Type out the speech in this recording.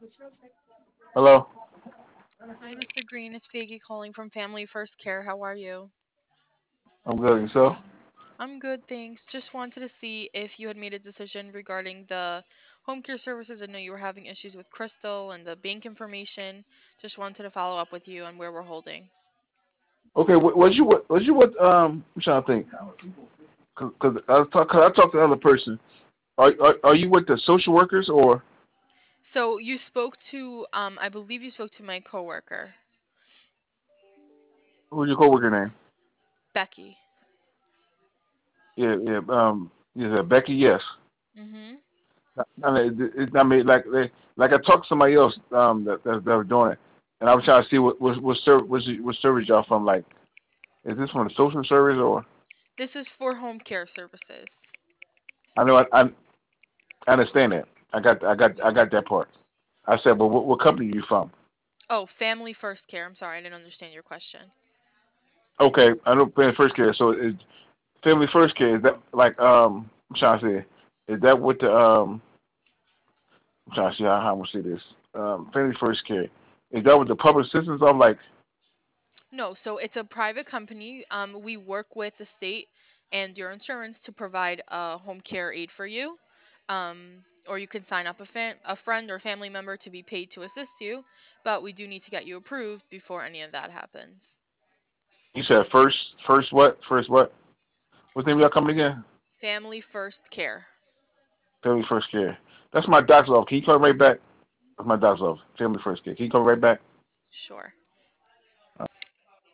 Hello. Hi, Mr. Green. It's Peggy calling from Family First Care. How are you? I'm good. Yourself? I'm good, thanks. Just wanted to see if you had made a decision regarding the home care services. I know you were having issues with Crystal and the bank information. Just wanted to follow up with you on where we're holding. Okay. Was you what? I'm trying to think. Cause I talked to another person. Are you with the social workers or So you spoke to, I believe you spoke to my coworker, who's your coworker name? Becky. Yeah, yeah. Yeah, Becky. Yes. Mm-hmm. Like I talked to somebody else that was doing it, and I was trying to see what service y'all from. Like, is this from the social service or? This is for home care services. I know I understand that. I got that part. I said, but what company are you from? Oh, Family First Care. I'm sorry, I didn't understand your question. Okay, I know Family First Care. So is Family First Care is that like I'm trying to say is that what the I'm trying to see how I'm gonna say this Family First Care is that what the public assistance of like No, so it's a private company. We work with the state and your insurance to provide a home care aid for you. Or you can sign up a friend or family member to be paid to assist you, but we do need to get you approved before any of that happens. you said first what what's the name of your company again? Family First Care. Family First Care. That's my doctor's office. Can you call right back? That's my doctor's office. Family First Care. Can you call right back? Sure.